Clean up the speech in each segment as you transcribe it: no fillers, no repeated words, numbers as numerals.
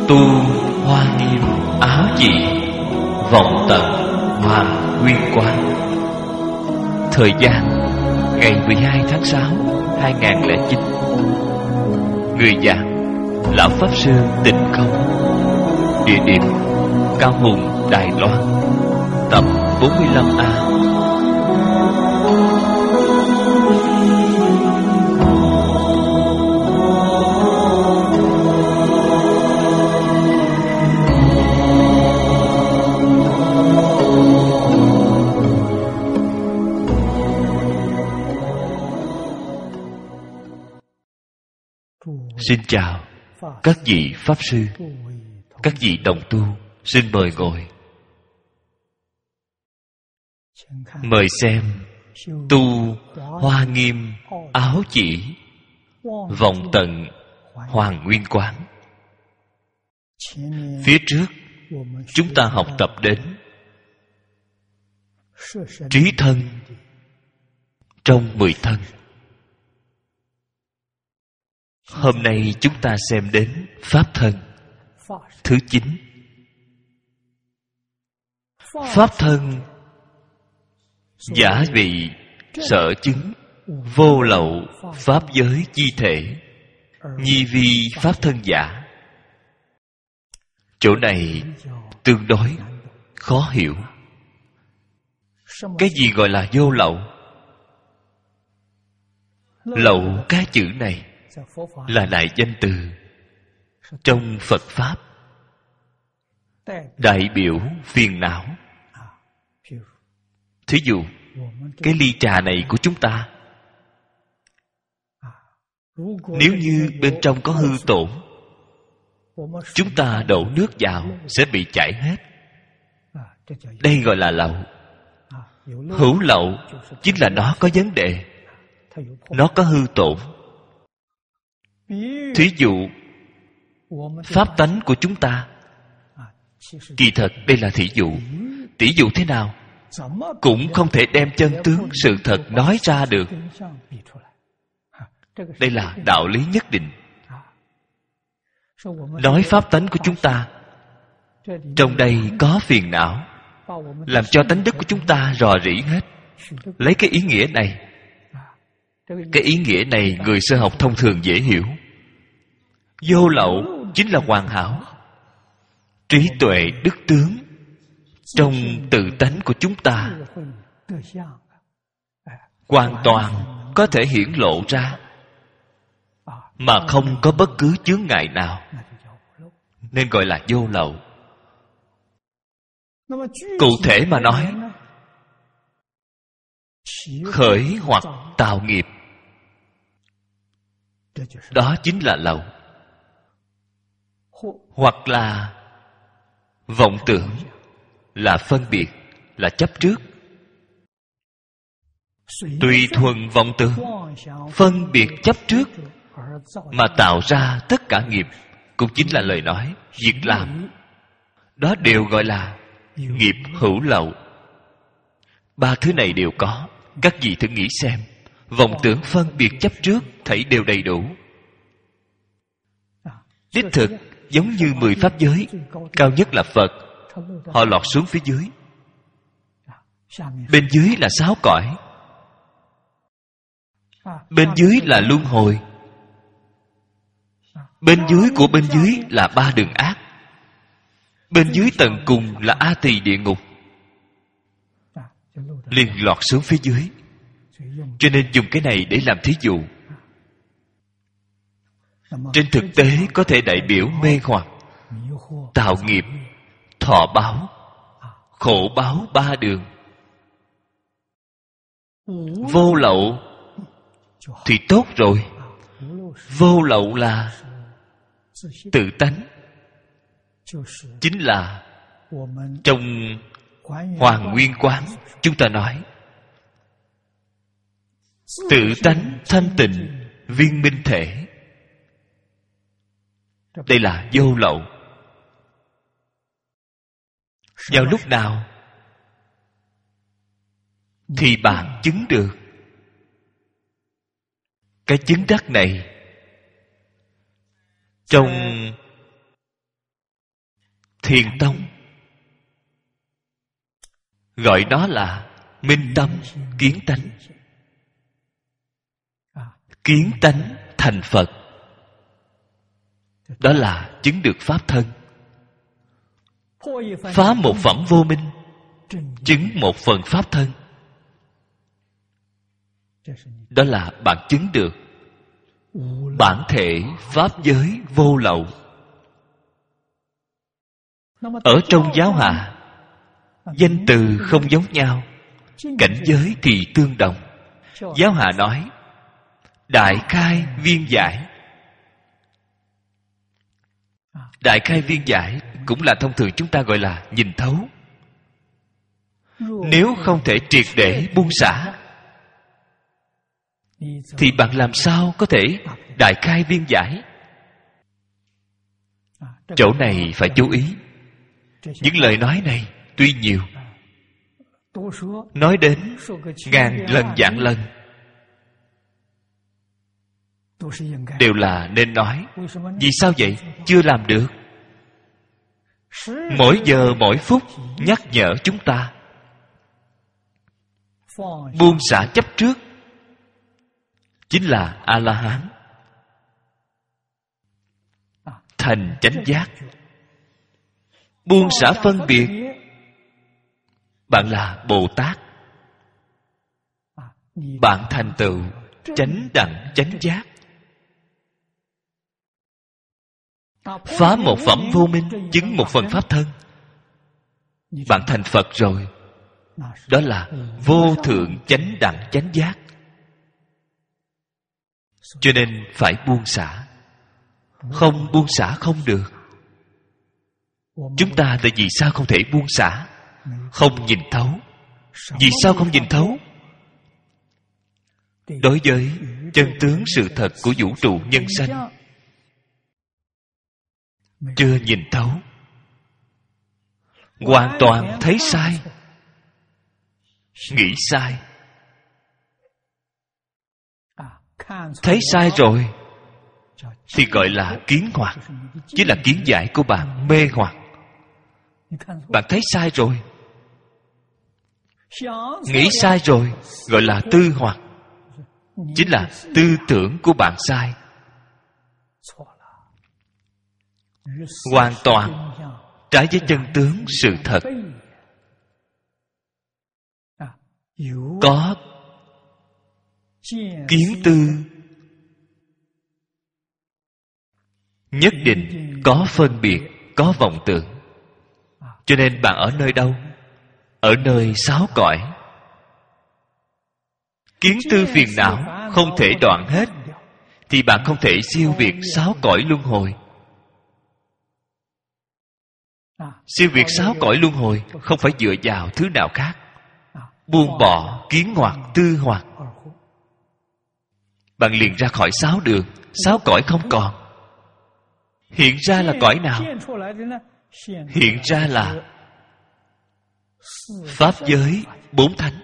Tu hoa nghiêm áo chỉ, vọng tận hoàng nguyên quán. Thời gian ngày 12 tháng 6 2009. Người giảng Lão Pháp Sư Tịnh Không. Địa điểm Cao Hùng, Đài Loan. Tập 45A. Xin chào các vị Pháp Sư, các vị đồng tu, xin mời ngồi. Mời xem Tu hoa nghiêm áo chỉ, vọng tận hoàng nguyên quán. Phía trước chúng ta học tập đến trí thân trong 10 thân. Hôm nay chúng ta xem đến Pháp thân thứ 9. Pháp thân giả vị sở chứng vô lậu pháp giới chi thể, nhi vi pháp thân giả. Chỗ này tương đối khó hiểu. Cái gì gọi là vô lậu? Lậu cái chữ này là đại danh từ trong Phật Pháp, đại biểu phiền não. Thí dụ cái ly trà này của chúng ta, nếu như bên trong có hư tổn, chúng ta đổ nước vào sẽ bị chảy hết. Đây gọi là lậu. Hữu lậu chính là nó có vấn đề, nó có hư tổn. Thí dụ pháp tánh của chúng ta, kỳ thật đây là thí dụ. Tỷ dụ thế nào cũng không thể đem chân tướng sự thật nói ra được. Đây là đạo lý nhất định. Nói pháp tánh của chúng ta, trong đây có phiền não, làm cho tánh đức của chúng ta rò rỉ hết. Lấy cái ý nghĩa này, cái ý nghĩa này người sơ học thông thường dễ hiểu. Vô lậu chính là hoàn hảo. Trí tuệ đức tướng trong tự tánh của chúng ta hoàn toàn có thể hiển lộ ra, mà không có bất cứ chướng ngại nào, nên gọi là vô lậu. Cụ thể mà nói, khởi hoặc tạo nghiệp, đó chính là lậu. Hoặc là vọng tưởng, là phân biệt, là chấp trước. Tùy thuận vọng tưởng, phân biệt chấp trước mà tạo ra tất cả nghiệp, cũng chính là lời nói, việc làm. Đó đều gọi là nghiệp hữu lậu. Ba thứ này đều có. Các vị thử nghĩ xem, vọng tưởng, phân biệt, chấp trước thảy đều đầy đủ. Đích thực giống như 10 pháp giới, cao nhất là Phật, họ lọt xuống phía dưới. Bên dưới là 6 cõi, bên dưới là luân hồi, bên dưới của bên dưới là 3 đường ác, bên dưới tận cùng là A Tỳ địa ngục, liền lọt xuống phía dưới. Cho nên dùng cái này để làm thí dụ. Trên thực tế có thể đại biểu mê hoặc, tạo nghiệp, thọ báo, khổ báo 3 đường. Vô lậu thì tốt rồi. Vô lậu là tự tánh, chính là trong Hoàng Nguyên Quán chúng ta nói tự tánh thanh tịnh viên minh thể. Đây là vô lậu. Vào lúc nào thì bạn chứng được cái chứng đắc này? Trong Thiền tông gọi nó là minh tâm kiến tánh. Kiến tánh thành Phật, đó là chứng được pháp thân. Phá một phẩm vô minh, chứng một phần pháp thân, đó là bạn chứng được bản thể pháp giới vô lậu. Ở trong giáo hạ, danh từ không giống nhau, cảnh giới thì tương đồng. Giáo hạ nói đại khai viên giải. Đại khai viên giải cũng là thông thường chúng ta gọi là nhìn thấu. Nếu không thể triệt để buông xả, thì bạn làm sao có thể đại khai viên giải? Chỗ này phải chú ý. Những lời nói này tuy nhiều, nói đến ngàn lần vạn lần, đều là nên nói. Vì sao vậy? Chưa làm được. Mỗi giờ mỗi phút nhắc nhở chúng ta buông xả chấp trước, chính là A-la-hán, thành chánh giác. Buông xả phân biệt, bạn là Bồ Tát. Bạn thành tựu chánh đẳng chánh giác. Phá một phẩm vô minh, chứng một phần pháp thân, bạn thành Phật rồi. Đó là vô thượng chánh đẳng chánh giác. Cho nên phải buông xả. Không buông xả không được. Chúng ta tại vì sao không thể buông xả? Không nhìn thấu. Vì sao không nhìn thấu? Đối với chân tướng sự thật của vũ trụ nhân sanh, chưa nhìn thấu, hoàn toàn thấy sai, nghĩ sai. Thấy sai rồi thì gọi là kiến hoặc, chỉ là kiến giải của bạn mê hoặc. Bạn thấy sai rồi, nghĩ sai rồi, gọi là tư hoặc, chính là tư tưởng của bạn sai. Hoàn toàn trái với chân tướng sự thật. Có kiến tư, nhất định có phân biệt, có vọng tưởng. Cho nên bạn ở nơi đâu? Ở nơi sáu cõi. Kiến tư phiền não không thể đoạn hết, thì bạn không thể siêu việt sáu cõi luân hồi. Siêu việt sáu cõi luân hồi không phải dựa vào thứ nào khác. Buông bỏ kiến hoặc tư hoặc, bạn liền ra khỏi sáu đường. Sáu cõi không còn. Hiện ra là cõi nào? Hiện ra là pháp giới bốn thánh.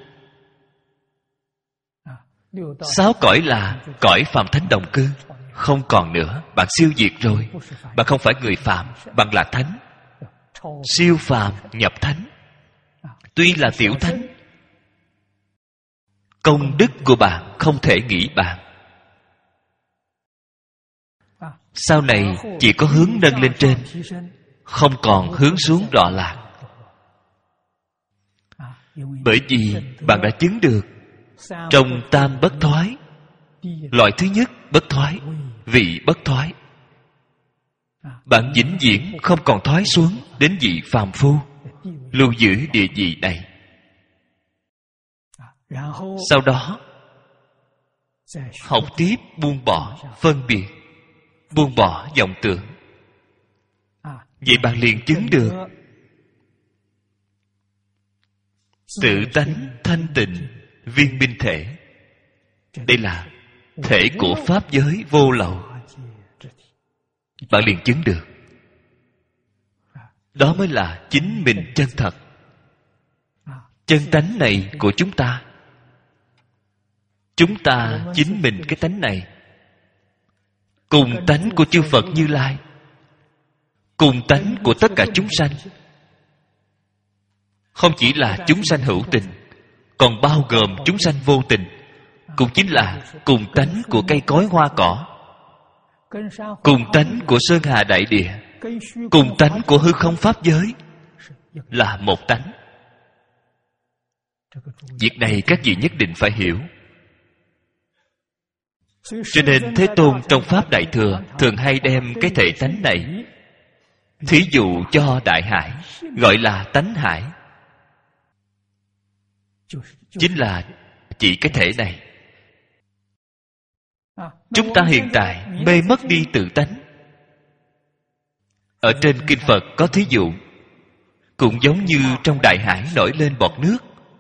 Sáu cõi là cõi phàm thánh đồng cư, không còn nữa. Bạn siêu diệt rồi. Bạn không phải người phàm, bạn là thánh. Siêu phàm nhập thánh. Tuy là tiểu thánh, công đức của bạn không thể nghĩ bàn. Sau này chỉ có hướng nâng lên trên, không còn hướng xuống đọa lạc. Bởi vì bạn đã chứng được trong tam bất thoái. Loại thứ nhất bất thoái, vị bất thoái. Bạn vĩnh viễn không còn thoái xuống đến vị phàm phu, lưu giữ địa vị này. Sau đó học tiếp buông bỏ phân biệt, buông bỏ vọng tưởng. Vậy bạn liền chứng được tự tánh thanh tịnh viên minh thể. Đây là thể của pháp giới vô lậu. Bạn liền chứng được. Đó mới là chính mình chân thật. Chân tánh này của chúng ta, chúng ta chính mình cái tánh này, cùng tánh của chư Phật Như Lai, cùng tánh của tất cả chúng sanh. Không chỉ là chúng sanh hữu tình, còn bao gồm chúng sanh vô tình, cũng chính là cùng tánh của cây cối hoa cỏ, cùng tánh của sơn hà đại địa, cùng tánh của hư không pháp giới, là một tánh. Việc này các vị nhất định phải hiểu. Cho nên Thế Tôn trong Pháp Đại Thừa thường hay đem cái thể tánh này thí dụ cho đại hải, gọi là tánh hải. Chính là chỉ cái thể này. Chúng ta hiện tại mê mất đi tự tánh. Ở trên kinh Phật có thí dụ, cũng giống như trong đại hải nổi lên bọt nước.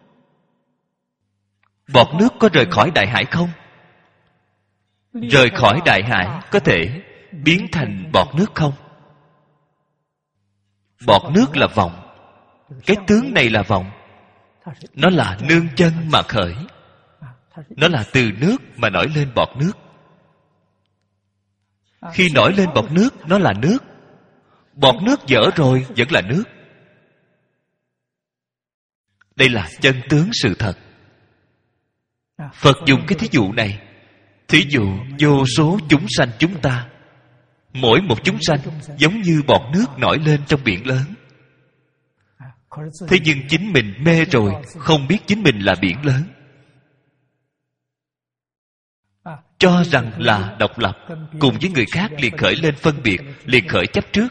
Bọt nước có rời khỏi đại hải không? Rời khỏi đại hải có thể biến thành bọt nước không? Bọt nước là vọng. Cái tướng này là vọng. Nó là nương chân mà khởi. Nó là từ nước mà nổi lên bọt nước. Khi nổi lên bọt nước, nó là nước. Bọt nước dở rồi vẫn là nước. Đây là chân tướng sự thật. Phật dùng cái thí dụ này. Thí dụ vô số chúng sanh chúng ta, mỗi một chúng sanh giống như bọt nước nổi lên trong biển lớn. Thế nhưng chính mình mê rồi, không biết chính mình là biển lớn, cho rằng là độc lập, cùng với người khác liền khởi lên phân biệt, liền khởi chấp trước.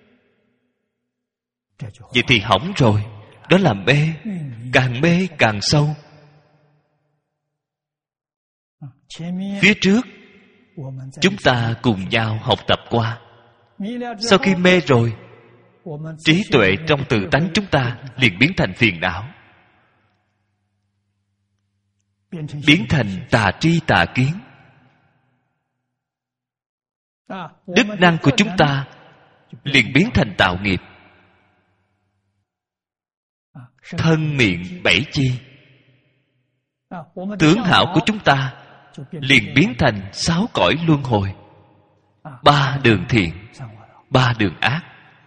Vậy thì hỏng rồi. Đó là mê càng sâu. Phía trước chúng ta cùng nhau học tập qua. Sau khi mê rồi, trí tuệ trong tự tánh chúng ta liền biến thành phiền não, biến thành tà tri tà kiến. Đức năng của chúng ta liền biến thành tạo nghiệp. Thân miệng bảy chi, tướng hảo của chúng ta liền biến thành 6 cõi luân hồi, 3 đường thiện, 3 đường ác.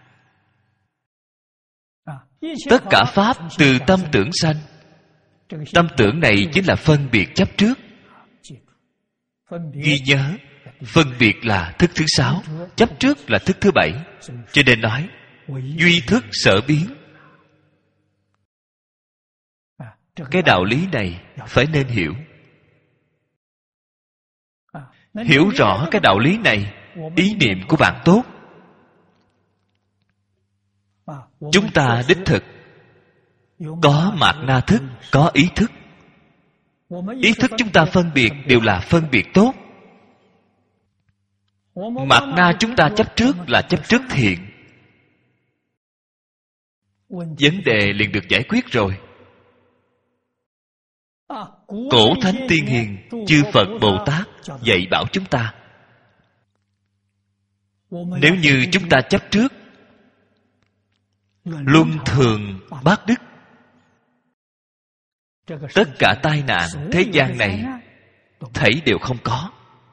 Tất cả pháp từ tâm tưởng sanh. Tâm tưởng này chính là phân biệt chấp trước. Ghi nhớ, phân biệt là thức thứ 6, chấp trước là thức thứ 7. Cho nên nói duy thức sở biến. Cái đạo lý này phải nên hiểu. Hiểu rõ cái đạo lý này, ý niệm của bạn tốt. Chúng ta đích thực có mạt na thức, có ý thức. Ý thức chúng ta phân biệt đều là phân biệt tốt. Mạt na chúng ta chấp trước là chấp trước thiện. Vấn đề liền được giải quyết rồi. Cổ thánh tiên hiền, chư Phật Bồ Tát dạy bảo chúng ta, nếu như chúng ta chấp trước, luân thường bát đức, tất cả tai nạn thế gian này thảy đều không có.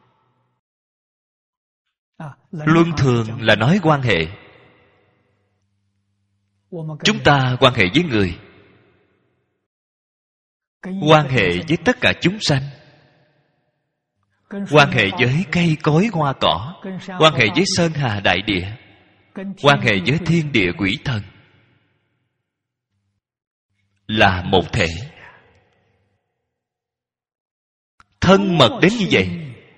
Luân thường là nói quan hệ. Chúng ta quan hệ với người, quan hệ với tất cả chúng sanh, quan hệ với cây cối hoa cỏ, quan hệ với sơn hà đại địa, quan hệ với thiên địa quỷ thần, là một thể. Thân mật đến như vậy.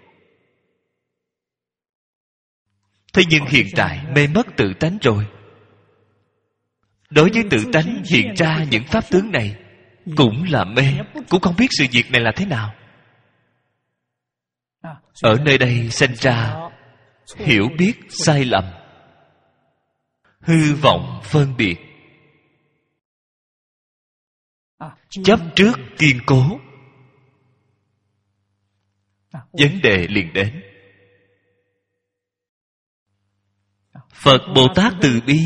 Thế nhưng hiện tại mê mất tự tánh rồi. Đối với tự tánh hiện ra những pháp tướng này cũng là mê, cũng không biết sự việc này là thế nào. Ở nơi đây sinh ra hiểu biết sai lầm, hư vọng phân biệt, chấp trước kiên cố. Vấn đề liền đến. Phật Bồ Tát từ bi,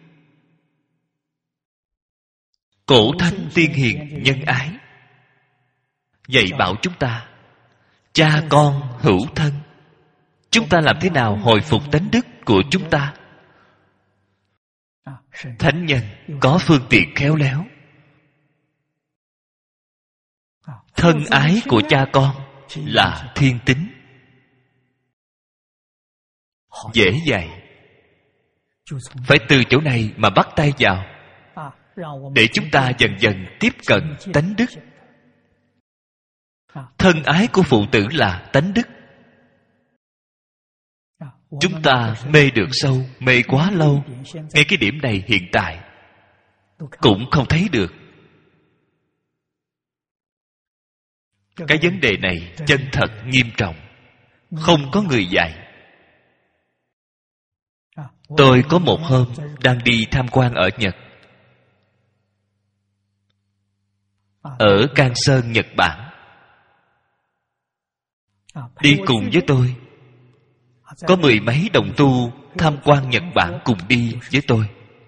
cổ thánh tiên hiền nhân ái, dạy bảo chúng ta cha con hữu thân. Chúng ta làm thế nào hồi phục tánh đức của chúng ta? thánh nhân có phương tiện khéo léo. Thân ái của cha con là thiên tính, dễ dạy. Phải từ chỗ này mà bắt tay vào, để chúng ta dần dần tiếp cận tánh đức. Thân ái của phụ tử là tánh đức. Chúng ta mê được sâu, mê quá lâu, ngay cái điểm này hiện tại cũng không thấy được. Cái vấn đề này chân thật nghiêm trọng, không có người dạy. Tôi có một hôm đang đi tham quan ở Nhật, ở Can Sơn, Nhật Bản. Đi cùng với tôi có 10 mấy đồng tu tham quan Nhật Bản cùng đi với tôi.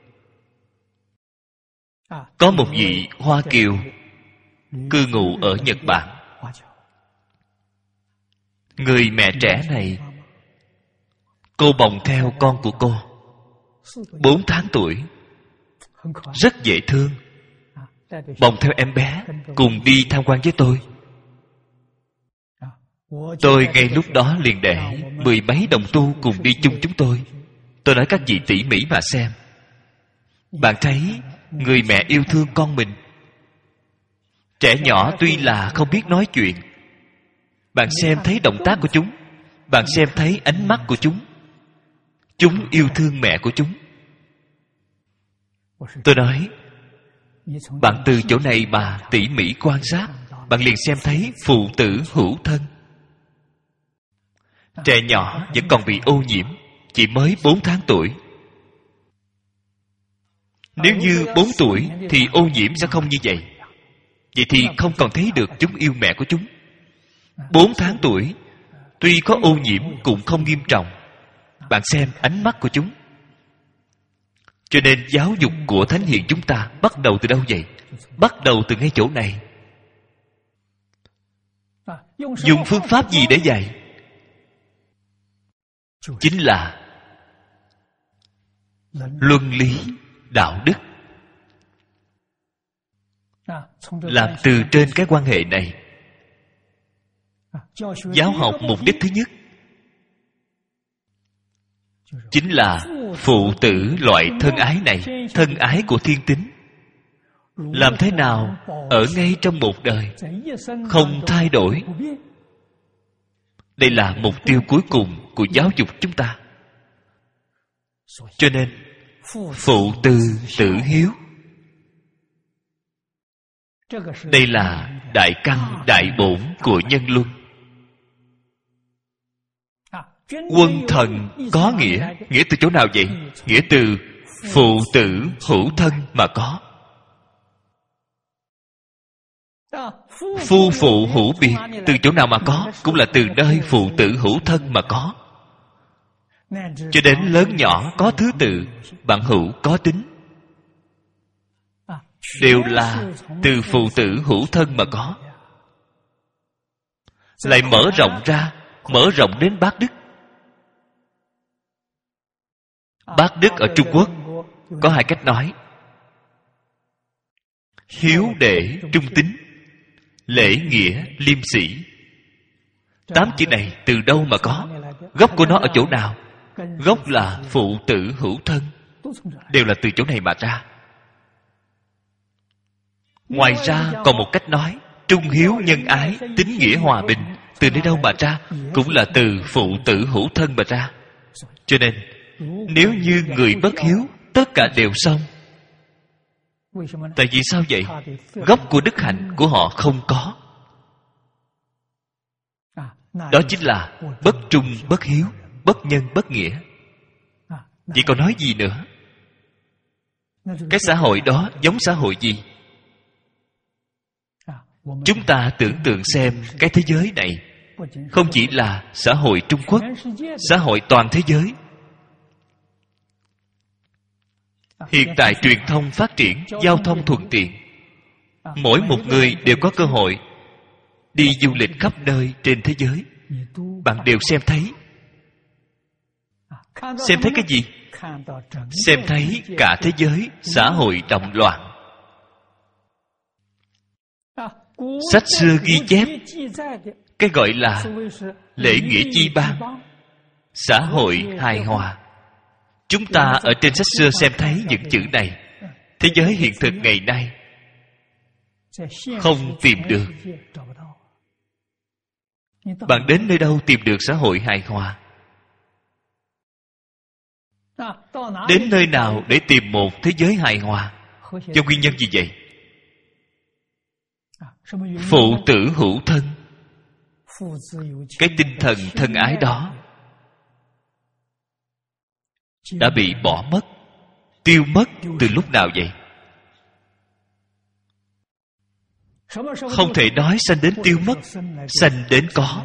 Có một vị Hoa Kiều cư ngụ ở Nhật Bản. Người mẹ trẻ này, cô bồng theo con của cô 4 tháng tuổi, rất dễ thương. Bồng theo em bé cùng đi tham quan với tôi. Tôi ngay lúc đó liền để 10 mấy đồng tu cùng đi chung chúng tôi. Tôi nói các vị tỉ mỉ mà xem. Bạn thấy người mẹ yêu thương con mình. Trẻ nhỏ tuy là không biết nói chuyện, bạn xem thấy động tác của chúng, bạn xem thấy ánh mắt của chúng. Chúng yêu thương mẹ của chúng. Tôi nói, bạn từ chỗ này mà tỉ mỉ quan sát, bạn liền xem thấy phụ tử hữu thân. Trẻ nhỏ vẫn còn bị ô nhiễm, chỉ mới 4 tháng tuổi. Nếu như 4 tuổi thì ô nhiễm sẽ không như vậy. Vậy thì không còn thấy được chúng yêu mẹ của chúng. 4 tháng tuổi tuy có ô nhiễm cũng không nghiêm trọng. Bạn xem ánh mắt của chúng. Cho nên giáo dục của Thánh Hiền chúng ta bắt đầu từ đâu vậy? Bắt đầu từ ngay chỗ này. Dùng phương pháp gì để dạy? Chính là luân lý đạo đức. Làm từ trên cái quan hệ này. Giáo học mục đích thứ nhất chính là phụ tử loại thân ái này, thân ái của thiên tính. Làm thế nào ở ngay trong một đời không thay đổi? Đây là mục tiêu cuối cùng của giáo dục chúng ta. Cho nên phụ tử tử hiếu, đây là đại căn đại bổn của nhân luân. Quân thần có nghĩa. Nghĩa từ chỗ nào vậy? Nghĩa từ phụ tử hữu thân mà có. Phu phụ hữu biệt từ chỗ nào mà có? Cũng là từ nơi phụ tử hữu thân mà có. Cho đến lớn nhỏ có thứ tự, bạn hữu có tính, đều là từ phụ tử hữu thân mà có. Lại mở rộng ra, mở rộng đến bác đức. Bác đức ở Trung Quốc có 2 cách nói: hiếu đệ trung tín, lễ nghĩa liêm sĩ. 8 chữ này từ đâu mà có? Gốc của nó ở chỗ nào? Gốc là phụ tử hữu thân, đều là từ chỗ này mà ra. Ngoài ra còn một cách nói: trung hiếu nhân ái, tín nghĩa hòa bình. Từ nơi đâu mà ra? Cũng là từ phụ tử hữu thân mà ra. Cho nên nếu như người bất hiếu, tất cả đều xong. Tại vì sao vậy? Gốc của đức hạnh của họ không có. Đó chính là bất trung bất hiếu, bất nhân bất nghĩa. Vậy còn nói gì nữa? Cái xã hội đó giống xã hội gì? Chúng ta tưởng tượng xem cái thế giới này không chỉ là xã hội Trung Quốc, xã hội toàn thế giới. Hiện tại truyền thông phát triển, giao thông thuận tiện, mỗi một người đều có cơ hội đi du lịch khắp nơi trên thế giới. Bạn đều xem thấy. Xem thấy cái gì? Xem thấy cả thế giới xã hội động loạn. Sách xưa ghi chép cái gọi là lễ nghĩa chi ban, xã hội hài hòa. Chúng ta ở trên sách xưa xem thấy những chữ này. Thế giới hiện thực ngày nay không tìm được. Bạn đến nơi đâu tìm được xã hội hài hòa? Đến nơi nào để tìm một thế giới hài hòa? Do nguyên nhân gì vậy? Phụ tử hữu thân, cái tinh thần thân ái đó đã bị bỏ mất, tiêu mất từ lúc nào vậy? Không thể nói sanh đến tiêu mất, sanh đến có.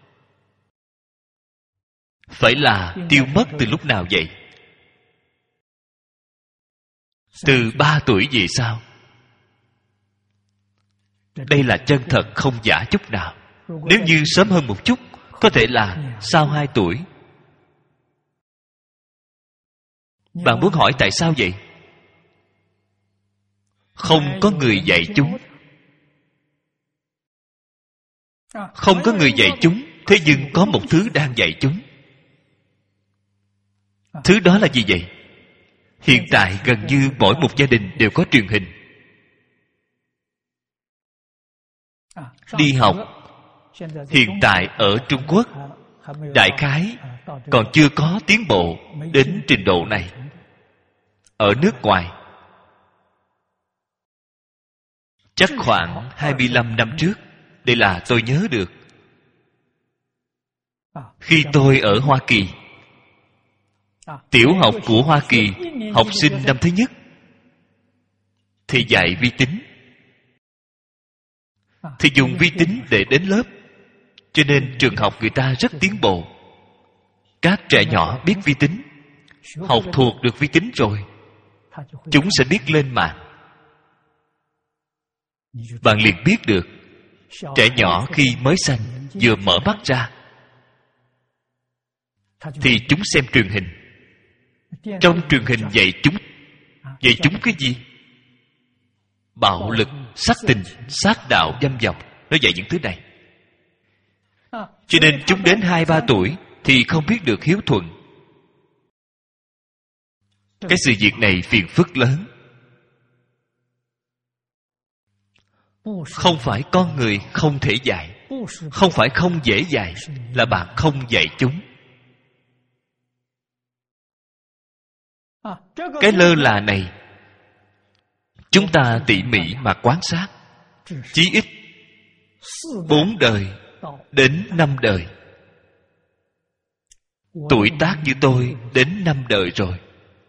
Phải là tiêu mất từ lúc nào vậy? Từ 3 tuổi về sau. Đây là chân thật không giả chút nào. Nếu như sớm hơn một chút, có thể là sau 2 tuổi. Bạn muốn hỏi tại sao vậy? Không có người dạy chúng. Không có người dạy chúng, thế nhưng có một thứ đang dạy chúng. Thứ đó là gì vậy? Hiện tại gần như mỗi một gia đình đều có truyền hình. Đi học, hiện tại ở Trung Quốc, đại khái còn chưa có tiến bộ đến trình độ này. Ở nước ngoài, chắc khoảng 25 năm trước, đây là tôi nhớ được. Khi tôi ở Hoa Kỳ, tiểu học của Hoa Kỳ, học sinh năm thứ nhất thì dạy vi tính, thì dùng vi tính để đến lớp. Cho nên trường học người ta rất tiến bộ. Các trẻ nhỏ biết vi tính, học thuộc được vi tính rồi, chúng sẽ biết lên mạng. Bạn liền biết được, trẻ nhỏ khi mới sanh, vừa mở mắt ra thì chúng xem truyền hình. Trong truyền hình dạy chúng cái gì? Bạo lực, sát tình, sát đạo, dâm vọng. Nó dạy những thứ này. Cho nên chúng đến 2-3 tuổi thì không biết được hiếu thuận. Cái sự việc này phiền phức lớn. Không phải con người không thể dạy, không phải không dễ dạy, là bạn không dạy chúng. Cái lơ là này, chúng ta tỉ mỉ mà quan sát, chí ít 4 đời đến 5 đời. Tuổi tác như tôi đến 5 đời rồi.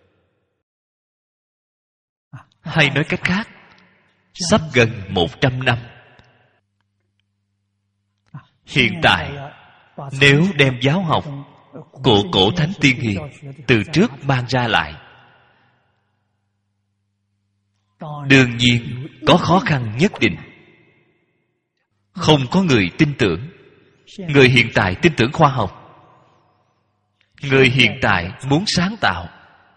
Hay nói cách khác, sắp gần 100 năm. Hiện tại, nếu đem giáo học của cổ thánh tiên hiền từ trước mang ra lại, đương nhiên có khó khăn nhất định. Không có người tin tưởng. Người hiện tại tin tưởng khoa học. Người hiện tại muốn sáng tạo.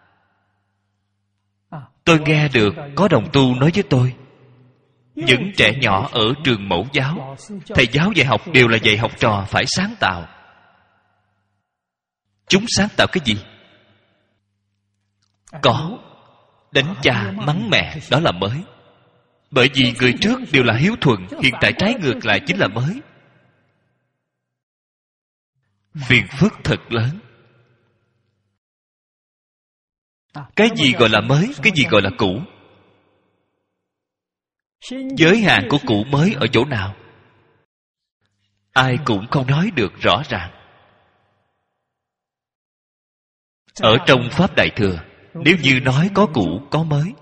Tôi nghe được có đồng tu nói với tôi, những trẻ nhỏ ở trường mẫu giáo, thầy giáo dạy học đều là dạy học trò phải sáng tạo. Chúng sáng tạo cái gì? Có đánh cha mắng mẹ, đó là mới. Bởi vì người trước đều là hiếu thuận, hiện tại trái ngược lại chính là mới. Phiền phức thật lớn. Cái gì gọi là mới, cái gì gọi là cũ? Giới hạn của cũ mới ở chỗ nào? Ai cũng không nói được rõ ràng. Ở trong Pháp Đại Thừa, nếu như nói có cũ, có mới,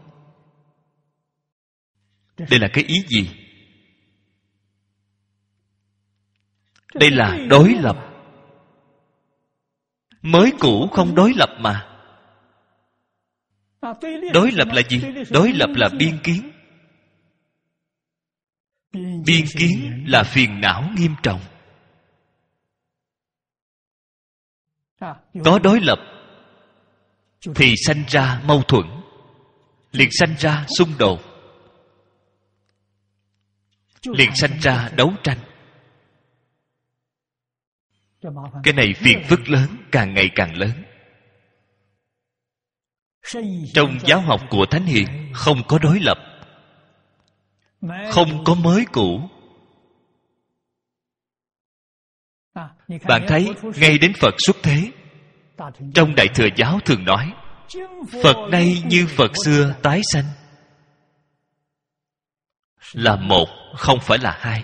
đây là cái ý gì? Đây là đối lập. Mới cũ không đối lập mà. Đối lập là gì? Đối lập là biên kiến. Biên kiến là phiền não nghiêm trọng. Có đối lập thì sanh ra mâu thuẫn, liền sanh ra xung đột, liền sanh ra đấu tranh. Cái này phiền phức lớn, càng ngày càng lớn. Trong giáo học của Thánh Hiền không có đối lập, không có mới cũ. Bạn thấy ngay đến Phật xuất thế, trong Đại Thừa Giáo thường nói Phật nay như Phật xưa tái sanh, là một, không phải là hai.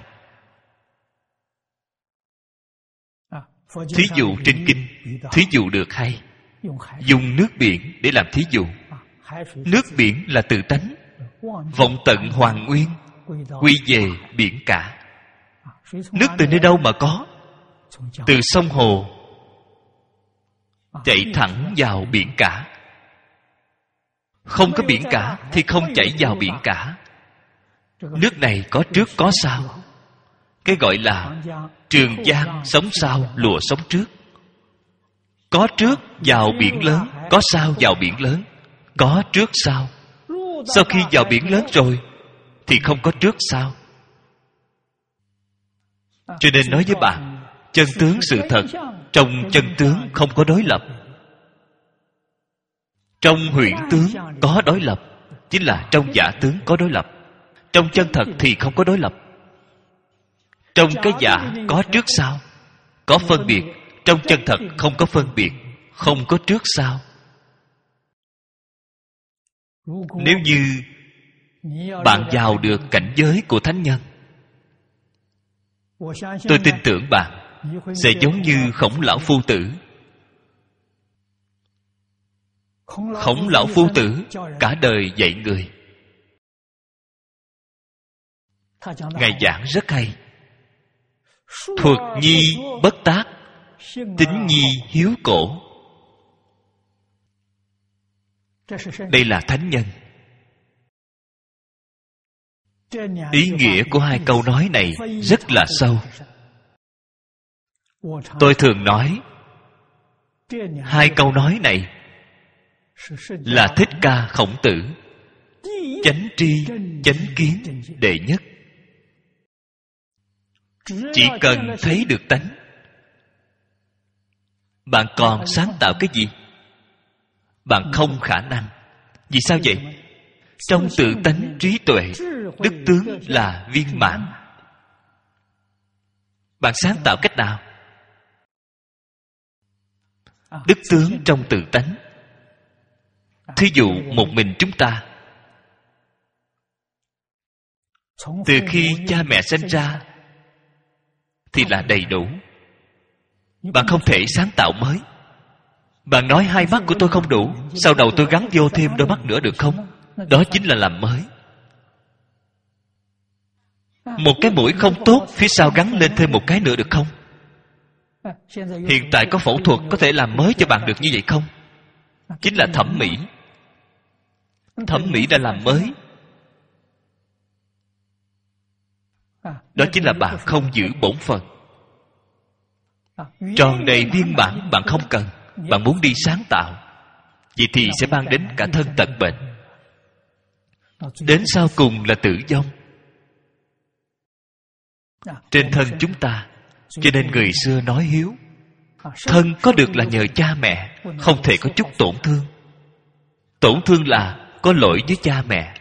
Thí dụ trên kinh, thí dụ được hay, dùng nước biển để làm thí dụ. Nước biển là tự tánh, vọng tận hoàn nguyên, quy về biển cả. Nước từ nơi đâu mà có? Từ sông hồ chạy thẳng vào biển cả. Không có biển cả thì không chảy vào biển cả. Nước này có trước có sau. Cái gọi là Trường Giang sống sau, lùa sống trước. Có trước vào biển lớn, có sau vào biển lớn. Có trước sau. Sau khi vào biển lớn rồi thì không có trước sau. Cho nên nói với bạn, chân tướng sự thật, trong chân tướng không có đối lập. Trong huyễn tướng có đối lập, chính là trong giả tướng có đối lập. Trong chân thật thì không có đối lập. Trong cái giả có trước sau, có phân biệt. Trong chân thật không có phân biệt, không có trước sau. Nếu như bạn vào được cảnh giới của thánh nhân, tôi tin tưởng bạn sẽ giống như Khổng Lão Phu Tử. Khổng Lão Phu Tử cả đời dạy người. Ngài giảng rất hay. Thuật nhi bất tác, tín nhi hiếu cổ. Đây là thánh nhân. Ý nghĩa của hai câu nói này rất là sâu. Tôi thường nói hai câu nói này là Thích Ca Khổng Tử chánh tri chánh kiến đệ nhất. Chỉ cần thấy được tánh, bạn còn sáng tạo cái gì? Bạn không khả năng. Vì sao vậy? Trong tự tánh trí tuệ, đức tướng là viên mãn. Bạn sáng tạo cách nào? Đức tướng trong tự tánh. Thí dụ một mình chúng ta, từ khi cha mẹ sinh ra thì là đầy đủ. Bạn không thể sáng tạo mới. Bạn nói hai mắt của tôi không đủ, sau đầu tôi gắn vô thêm đôi mắt nữa được không? Đó chính là làm mới. Một cái mũi không tốt, phía sau gắn lên thêm một cái nữa được không? Hiện tại có phẫu thuật có thể làm mới cho bạn được như vậy không? Chính là thẩm mỹ. Thẩm mỹ đã làm mới. Đó chính là bạn không giữ bổn phận. Tròn đầy viên mãn bạn không cần. Bạn muốn đi sáng tạo, vậy thì sẽ mang đến cả thân tật bệnh. Đến sau cùng là tử vong trên thân chúng ta. Cho nên người xưa nói hiếu. Thân có được là nhờ cha mẹ, không thể có chút tổn thương. Tổn thương là có lỗi với cha mẹ.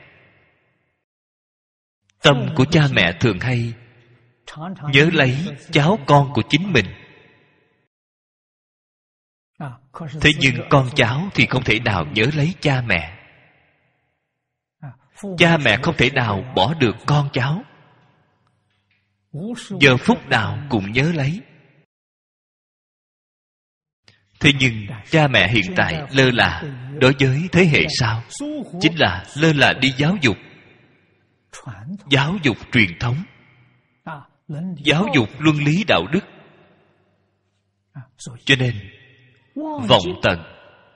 Tâm của cha mẹ thường hay nhớ lấy cháu con của chính mình. Thế nhưng con cháu thì không thể nào nhớ lấy cha mẹ. Cha mẹ không thể nào bỏ được con cháu. Giờ phút nào cũng nhớ lấy. Thế nhưng cha mẹ hiện tại lơ là đối với thế hệ sau, chính là lơ là đi giáo dục. Giáo dục truyền thống, giáo dục luân lý đạo đức. Cho nên vọng tận.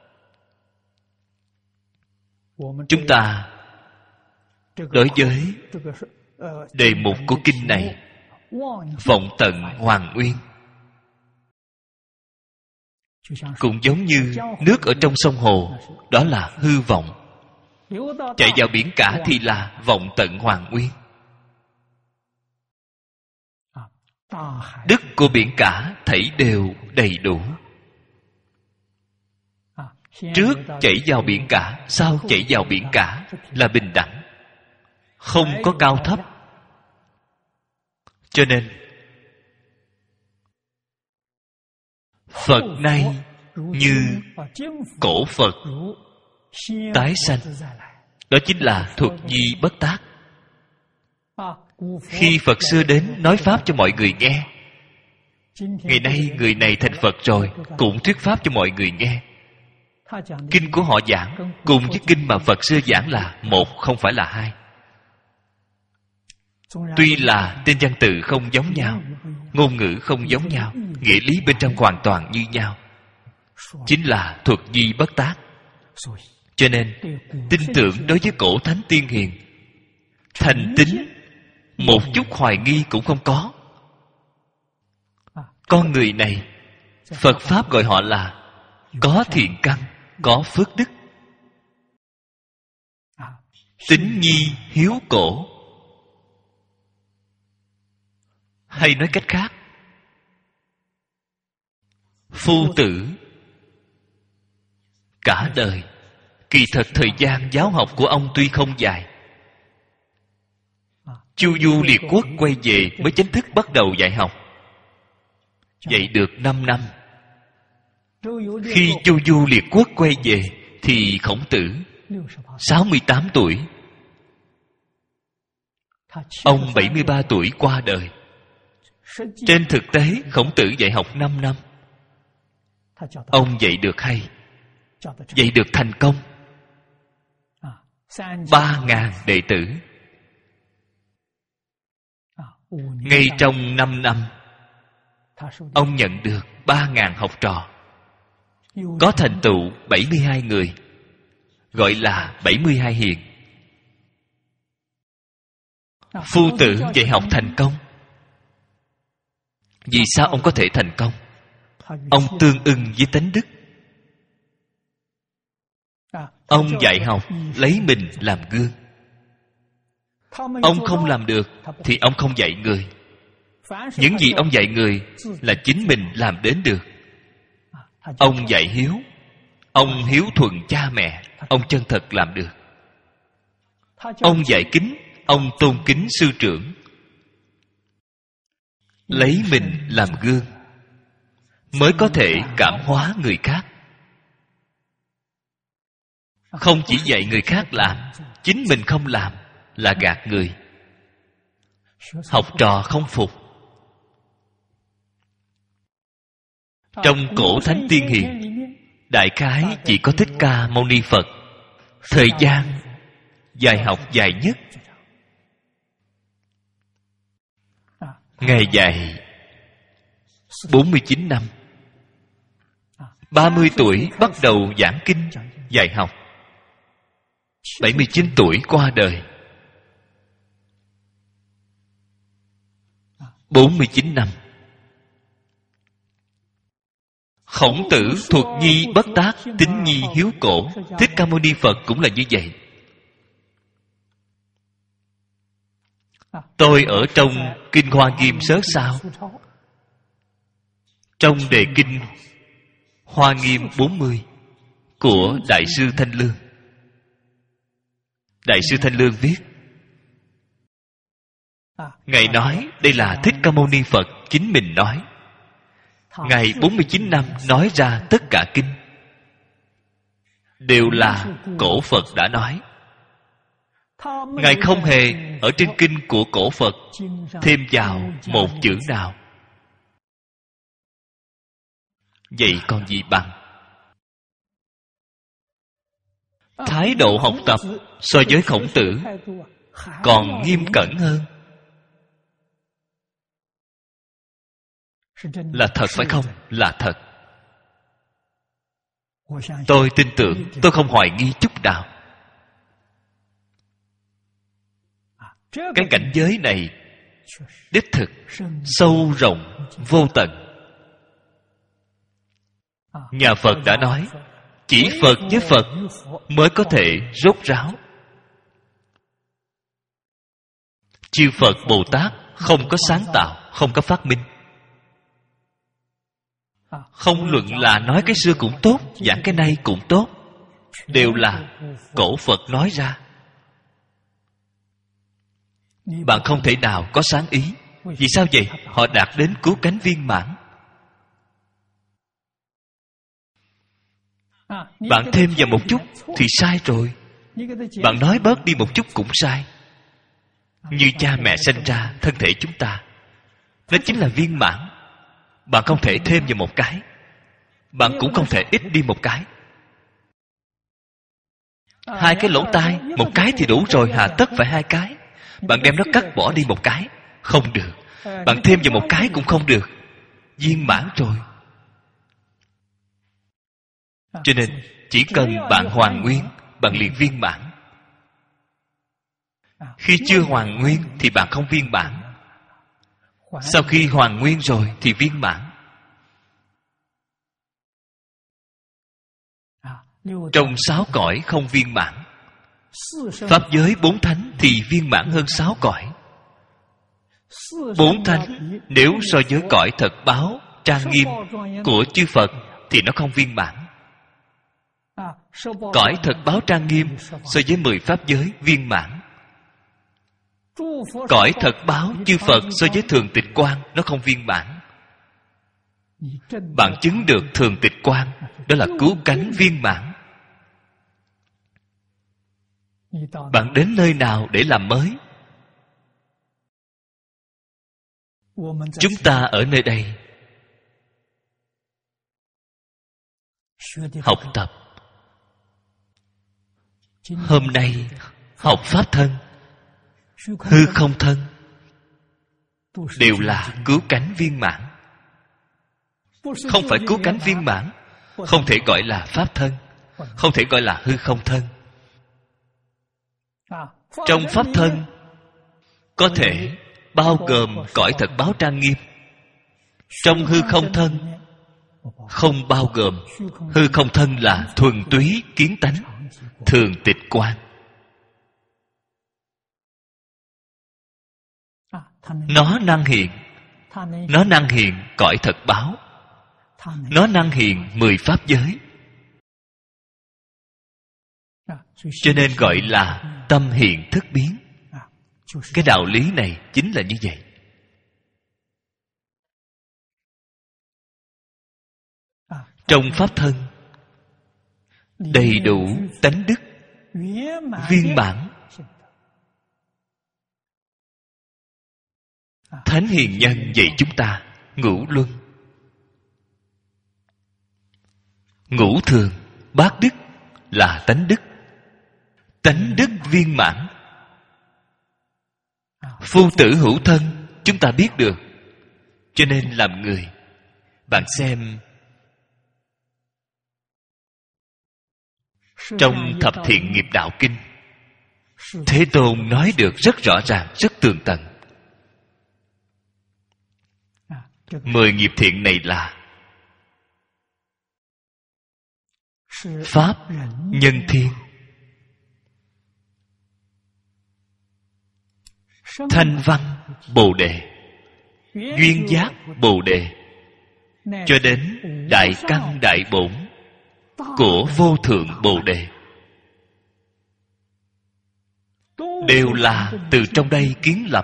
Chúng ta đối với đề mục của kinh này, vọng tận hoàn nguyên, cũng giống như nước ở trong sông hồ, đó là hư vọng. Chạy vào biển cả thì là vọng tận hoàn nguyên. Đức của biển cả thảy đều đầy đủ. Trước chảy vào biển cả, sau chảy vào biển cả là bình đẳng, không có cao thấp. Cho nên Phật nay như cổ Phật tái sanh, đó chính là thuật nhi bất tác. Khi Phật xưa đến nói Pháp cho mọi người nghe, ngày nay người này thành Phật rồi cũng thuyết Pháp cho mọi người nghe. Kinh của họ giảng cùng với kinh mà Phật xưa giảng là một, không phải là hai. Tuy là tên văn tự không giống nhau, ngôn ngữ không giống nhau, nghĩa lý bên trong hoàn toàn như nhau, chính là thuật nhi bất tác. Cho nên tin tưởng đối với cổ thánh tiên hiền, thành tín, một chút hoài nghi cũng không có. Con người này, Phật Pháp gọi họ là có thiện căn, có phước đức, tín nhi hiếu cổ. Hay nói cách khác, phu tử cả đời, kỳ thật thời gian giáo học của ông tuy không dài. Chu Du Liệt Quốc quay về mới chính thức bắt đầu dạy học, dạy được 5 năm. Khi Chu Du Liệt Quốc quay về thì Khổng Tử 68 tuổi, ông 73 tuổi qua đời. Trên thực tế Khổng Tử dạy học 5 năm. Ông dạy được hay, dạy được thành công. 3.000 đệ tử. Ngay trong 5 năm, ông nhận được 3.000 học trò. Có thành tựu 72 người, gọi là 72 hiền. Phu tử dạy học thành công. Vì sao ông có thể thành công? Ông tương ưng với tánh đức. Ông dạy học lấy mình làm gương. Ông không làm được thì ông không dạy người. Những gì ông dạy người là chính mình làm đến được. Ông dạy hiếu, ông hiếu thuận cha mẹ, ông chân thật làm được. Ông dạy kính, ông tôn kính sư trưởng. Lấy mình làm gương mới có thể cảm hóa người khác. Không chỉ dạy người khác làm, chính mình không làm là gạt người. Học trò không phục. Trong cổ thánh tiên hiền, đại khái chỉ có Thích Ca Mâu Ni Phật thời gian dạy học dài nhất. Ngài dạy 49 năm. 30 tuổi bắt đầu giảng kinh, dạy học. 79 tuổi qua đời. 49 năm. Khổng Tử thuật nhi bất tác, tín nhi hiếu cổ. Thích Ca Mâu Ni Phật cũng là như vậy. Tôi ở trong Kinh Hoa Nghiêm Sớ Sao, trong đề kinh Hoa Nghiêm 40 của Đại sư Thanh Lương. Đại sư Thanh Lương viết, Ngài nói đây là Thích Ca Mâu Ni Phật chính mình nói. Ngài 49 năm nói ra tất cả kinh, đều là cổ Phật đã nói. Ngài không hề ở trên kinh của cổ Phật thêm vào một chữ nào. Vậy còn gì bằng? Thái độ học tập so với Khổng Tử còn nghiêm cẩn hơn. Là thật phải không? Là thật. Tôi tin tưởng, tôi không hoài nghi chút nào. Cái cảnh giới này đích thực sâu rộng vô tận. Nhà Phật đã nói, chỉ Phật với Phật mới có thể rốt ráo. Chư Phật Bồ Tát không có sáng tạo, không có phát minh. Không luận là nói cái xưa cũng tốt, giảng cái nay cũng tốt, đều là cổ Phật nói ra. Bạn không thể nào có sáng ý. Vì sao vậy? Họ đạt đến cứu cánh viên mãn. Bạn thêm vào một chút thì sai rồi. Bạn nói bớt đi một chút cũng sai. Như cha mẹ sinh ra thân thể chúng ta, nó chính là viên mãn. Bạn không thể thêm vào một cái, bạn cũng không thể ít đi một cái. Hai cái lỗ tai, một cái thì đủ rồi, hà tất phải hai cái. Bạn đem nó cắt bỏ đi một cái, không được. Bạn thêm vào một cái cũng không được. Viên mãn rồi. Cho nên chỉ cần bạn hoàn nguyên, bạn liền viên mãn. Khi chưa hoàn nguyên thì bạn không viên mãn. Sau khi hoàn nguyên rồi thì viên mãn. Trong 6 cõi không viên mãn. Pháp giới 4 thánh thì viên mãn hơn 6 cõi. 4 thánh nếu so với cõi thật báo trang nghiêm của chư Phật thì nó không viên mãn. Cõi thật báo trang nghiêm so với 10 pháp giới viên mãn. Cõi thật báo chư Phật so với thường tịch quan nó không viên mãn. Bạn chứng được thường tịch quan, đó là cứu cánh viên mãn. Bạn đến nơi nào để làm mới? Chúng ta ở nơi đây học tập. Hôm nay học pháp thân, hư không thân, đều là cứu cánh viên mãn. Không phải cứu cánh viên mãn, không thể gọi là pháp thân, không thể gọi là hư không thân. Trong pháp thân có thể bao gồm cõi thật báo trang nghiêm. Trong hư không thân không bao gồm. Hư không thân là thuần túy kiến tánh, thường tịch quan. Nó năng hiện. Nó năng hiện cõi thật báo. Nó năng hiện 10 pháp giới. Cho nên gọi là tâm hiện thức biến. Cái đạo lý này chính là như vậy. Trong pháp thân đầy đủ tánh đức viên mãn. Thánh hiền nhân dạy chúng ta ngũ luân, ngũ thường, bát đức là tánh đức. Tánh đức viên mãn. Phu tử hữu thân chúng ta biết được. Cho nên làm người, bạn xem trong Thập Thiện Nghiệp Đạo Kinh, Thế Tôn nói được rất rõ ràng, rất tường tận. 10 nghiệp thiện này là Pháp, Nhân Thiên, Thanh Văn, Bồ Đề, Duyên Giác, Bồ Đề, cho đến Đại Căn Đại Bổn của Vô Thượng Bồ Đề, đều là từ trong đây kiến lập.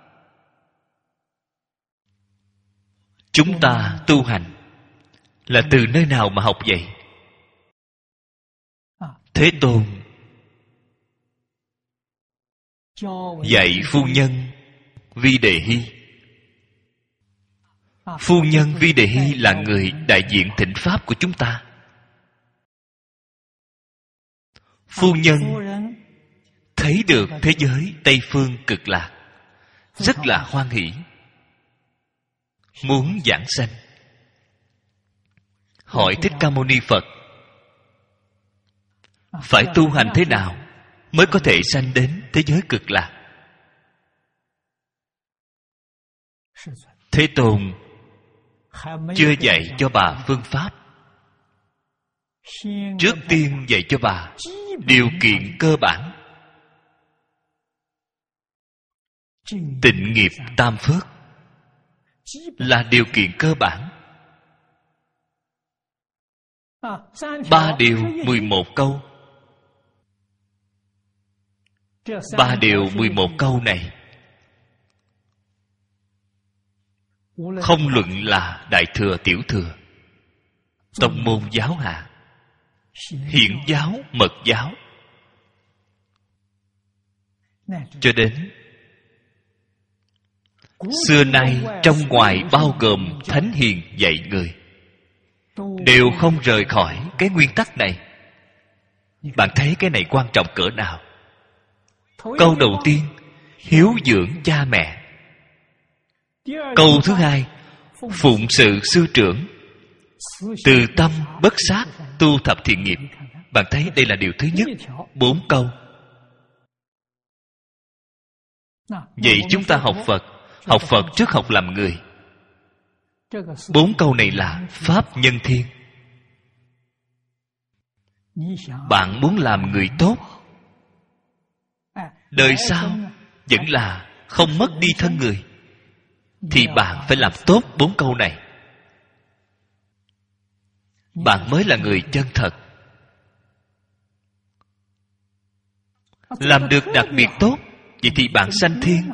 Chúng ta tu hành là từ nơi nào mà học vậy? Thế Tôn dạy phu nhân Vi Đề Hy. Phu nhân Vi Đề Hy là người đại diện thịnh pháp của chúng ta. Phu nhân thấy được thế giới Tây Phương Cực Lạc, rất là hoan hỷ, muốn giảng sanh. Hỏi Thích Ca Mâu Ni Phật, phải tu hành thế nào mới có thể sanh đến thế giới Cực Lạc? Thế Tôn chưa dạy cho bà phương pháp. trước tiên dạy cho bà điều kiện cơ bản. Tịnh nghiệp tam phước là điều kiện cơ bản. 3 điều 11 câu. 3 điều 11 câu này không luận là đại thừa tiểu thừa, tông môn giáo hạ, hiển giáo mật giáo, cho đến xưa nay trong ngoài bao gồm thánh hiền dạy người, đều không rời khỏi cái nguyên tắc này. Bạn thấy cái này quan trọng cỡ nào? Câu đầu tiên, hiếu dưỡng cha mẹ. Câu thứ hai, phụng sự sư trưởng. Từ tâm bất sát, tu thập thiện nghiệp. Bạn thấy đây là điều thứ nhất. 4 câu. Vậy chúng ta học Phật, học Phật trước học làm người. 4 câu này là pháp nhân thiên. Bạn muốn làm người tốt, đời sau vẫn là không mất đi thân người, thì bạn phải làm tốt 4 câu này. Bạn mới là người chân thật. Làm được đặc biệt tốt, vậy thì bạn sanh thiên.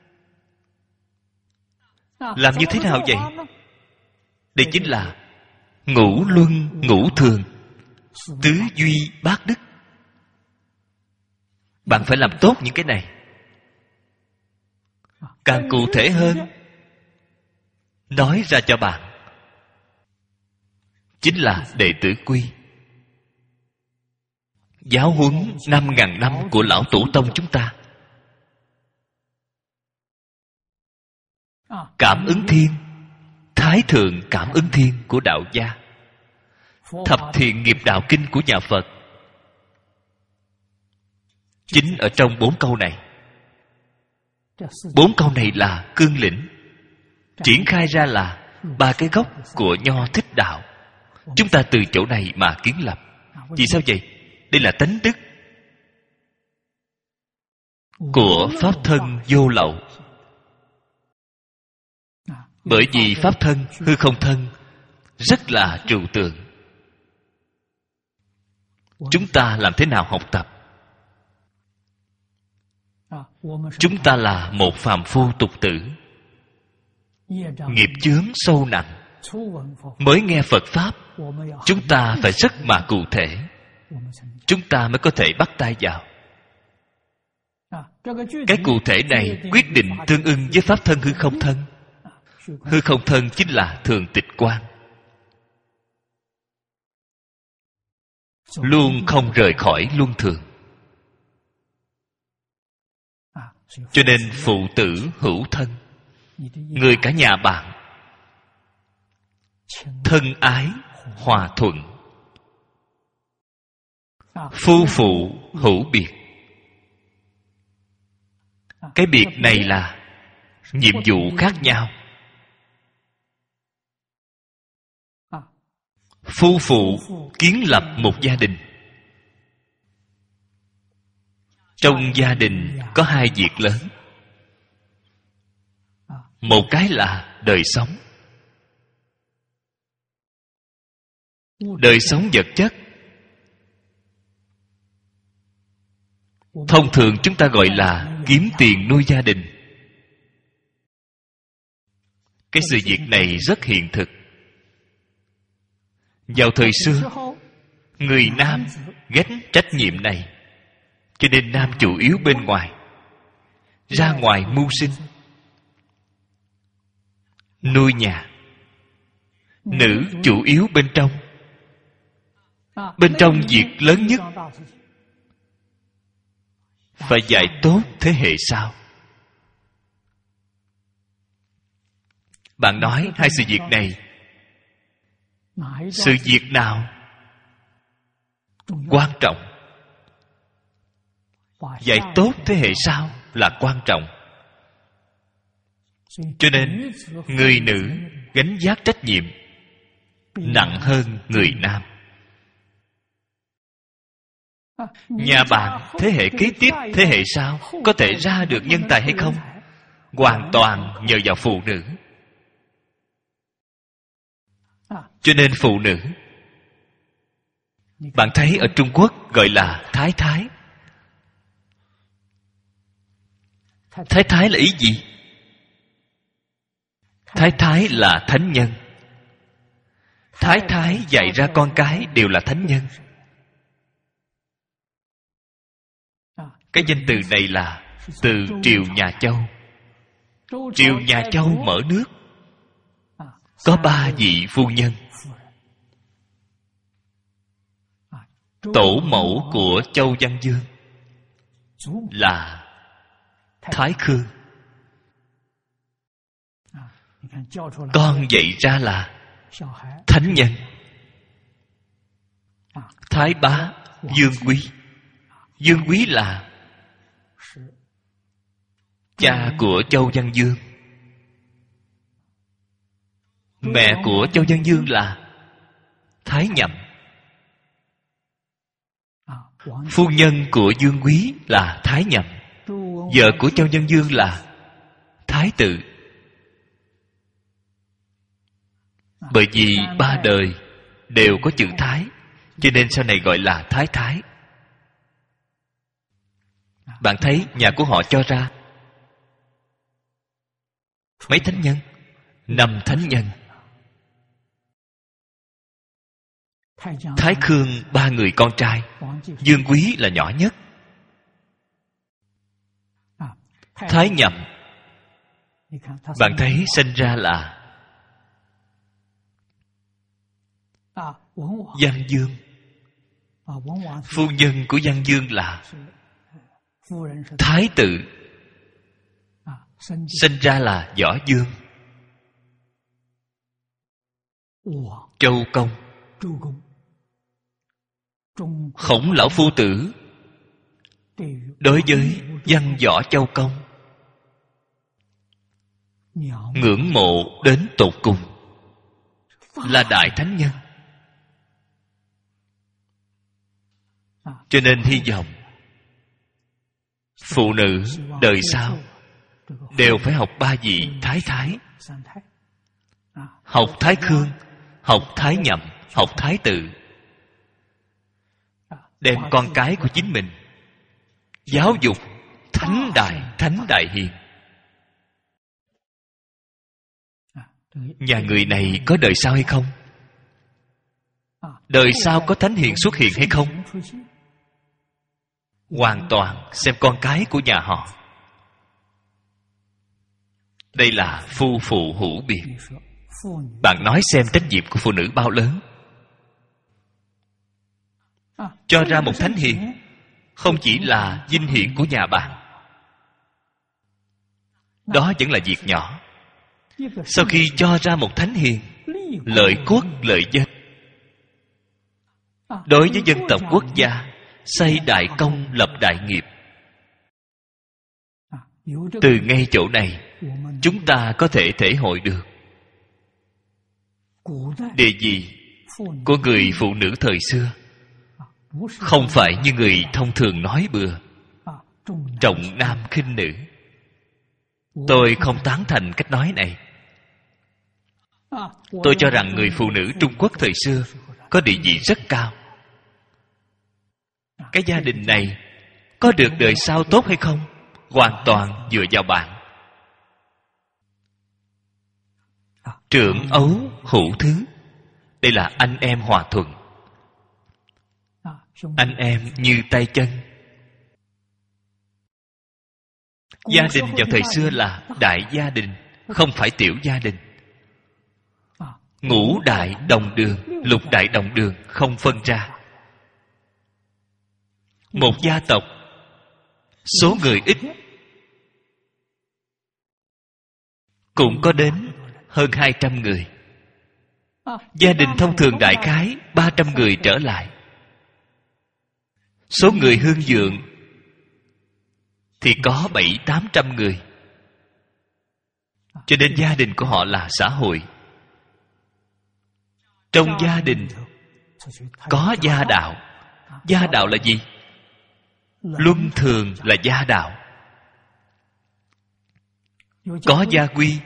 Làm như thế nào vậy? Đây chính là ngũ luân ngũ thường, tứ duy bát đức. Bạn phải làm tốt những cái này. Càng cụ thể hơn, nói ra cho bạn, chính là đệ tử quy. Giáo huấn 5.000 năm của lão tổ tông chúng ta. Cảm ứng thiên, Thái thượng cảm ứng thiên của đạo gia. Thập thiện nghiệp đạo kinh của nhà Phật chính ở trong 4 câu này. 4 câu này là cương lĩnh, triển khai ra là 3 cái gốc của nho thích đạo. Chúng ta từ chỗ này mà kiến lập. Vì sao vậy? Đây là tánh đức của pháp thân vô lậu. Bởi vì pháp thân, hư không thân rất là trừu tượng. Chúng ta làm thế nào học tập? Chúng ta là một phàm phu tục tử, nghiệp chướng sâu nặng. Mới nghe Phật Pháp, chúng ta phải rất mà cụ thể, chúng ta mới có thể bắt tay vào. Cái cụ thể này quyết định tương ưng với pháp thân hư không thân. Hư không thân chính là thường tịch quan, luôn không rời khỏi luân thường. Cho nên phụ tử hữu thân, người cả nhà bạn thân ái hòa thuận, phu phụ hữu biệt. Cái biệt này là nhiệm vụ khác nhau. Phu phụ kiến lập một gia đình. Trong gia đình có 2 việc lớn. Một cái là đời sống. Đời sống vật chất, thông thường chúng ta gọi là kiếm tiền nuôi gia đình. Cái sự việc này rất hiện thực. Vào thời xưa, người nam gánh trách nhiệm này, cho nên nam chủ yếu bên ngoài, ra ngoài mưu sinh, nuôi nhà. Nữ chủ yếu bên trong. Bên trong việc lớn nhất phải dạy tốt thế hệ sau. Bạn nói 2 sự việc này, sự việc nào quan trọng? Dạy tốt thế hệ sau là quan trọng. Cho nên người nữ gánh vác trách nhiệm nặng hơn người nam. Nhà bạn, thế hệ kế tiếp, thế hệ sau có thể ra được nhân tài hay không? Hoàn toàn nhờ vào phụ nữ. Cho nên phụ nữ, bạn thấy ở Trung Quốc gọi là thái thái. Thái thái là ý gì? Thái thái là thánh nhân. Thái thái dạy ra con cái đều là thánh nhân. Cái danh từ này là từ Triều Nhà Châu. Triều Nhà Châu mở nước, có 3 vị phu nhân. Tổ mẫu của Châu Văn Dương là Thái Khương. Con dạy ra là thánh nhân. Thái bá Dương Quý. Dương Quý là cha của Châu Văn Dương. Mẹ của Châu Văn Dương là Thái Nhậm. Phu nhân của Dương Quý là Thái Nhậm. Vợ của Châu Văn Dương là Thái Tự. Bởi vì 3 đời đều có chữ Thái, cho nên sau này gọi là Thái Thái. Bạn thấy nhà của họ cho ra mấy thánh nhân? 5 thánh nhân. Thái Khương 3 người con trai, Dương Quý là nhỏ nhất. Thái Nhậm, bạn thấy sinh ra là Văn Dương. Phu nhân của Văn Dương là Thái Tự. Sinh ra là Võ Dương. Châu Công. Khổng lão phu tử đối với Văn Võ Châu Công ngưỡng mộ đến tột cùng, là đại thánh nhân. Cho nên hy vọng phụ nữ đời sau đều phải học 3 vị thái thái. Học Thái Khương, học Thái Nhậm, học Thái Tự. Đem con cái của chính mình giáo dục thánh đại hiền. Nhà người này có đời sau hay không? Đời sau có thánh hiền xuất hiện hay không? Hoàn toàn xem con cái của nhà họ. Đây là phu phụ hữu biệt. Bạn nói xem trách nhiệm của phụ nữ bao lớn. Cho ra một thánh hiền không chỉ là vinh hiển của nhà bạn, đó vẫn là việc nhỏ. Sau khi cho ra một thánh hiền, lợi quốc lợi dân, đối với dân tộc quốc gia xây đại công lập đại nghiệp. Từ ngay chỗ này chúng ta có thể thể hội được địa vị của người phụ nữ thời xưa. Không phải như người thông thường nói bừa, trọng nam khinh nữ. Tôi không tán thành cách nói này. Tôi cho rằng người phụ nữ Trung Quốc thời xưa có địa vị rất cao. Cái gia đình này có được đời sau tốt hay không, hoàn toàn dựa vào bạn. Trưởng ấu hữu thứ, đây là anh em hòa thuận. Anh em như tay chân. Gia đình vào thời xưa là đại gia đình, không phải tiểu gia đình. Ngũ đại đồng đường, lục đại đồng đường không phân ra. Một gia tộc số người ít cũng có đến hơn 200 người. Gia đình thông thường đại khái 300 người trở lại. Số người hương dượng thì có 700-800 người. Cho nên gia đình của họ là xã hội. Trong gia đình có gia đạo. Gia đạo là gì? luân thường là gia đạo. Có gia quy,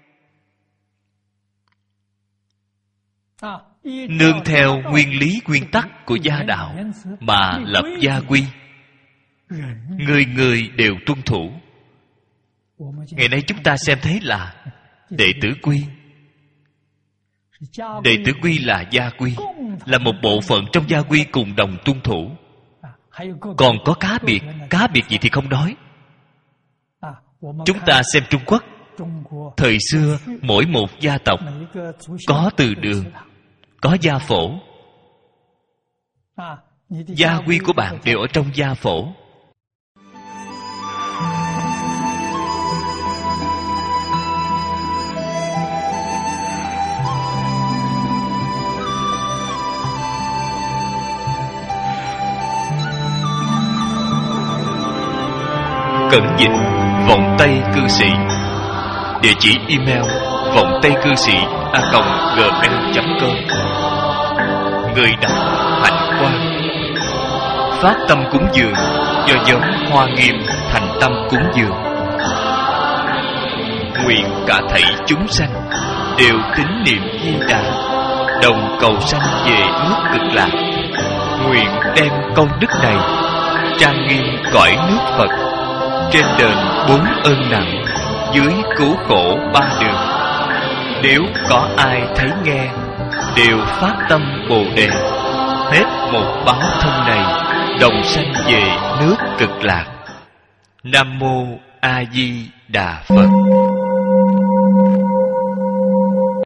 nương theo nguyên lý nguyên tắc của gia đạo mà lập gia quy, người người đều tuân thủ. Ngày nay chúng ta xem thấy là đệ tử quy. Đệ tử quy là gia quy, là một bộ phận trong gia quy cùng đồng tuân thủ. Còn có cá biệt gì thì không nói. Chúng ta xem Trung Quốc, thời xưa mỗi một gia tộc có từ đường, có gia phổ. Gia quy của bạn đều ở trong gia phổ. Cẩn dịch Vọng Tây Cư Sĩ. Địa chỉ email vongtaicư sĩ@gmail.com. Người đọc Hạnh Quang. Phát tâm cúng dường do nhóm Hoa Nghiêm thành tâm cúng dường. Nguyện cả thảy chúng sanh đều tín niệm Di Đà, đồng cầu sanh về nước Cực Lạc. Nguyện đem công đức này trang nghiêm cõi nước Phật, trên đền 4 ơn nặng, dưới cứu khổ 3 đường. Nếu có ai thấy nghe, đều phát tâm Bồ Đề, hết một báo thân này, đồng sanh về nước Cực Lạc. Nam Mô A Di Đà Phật.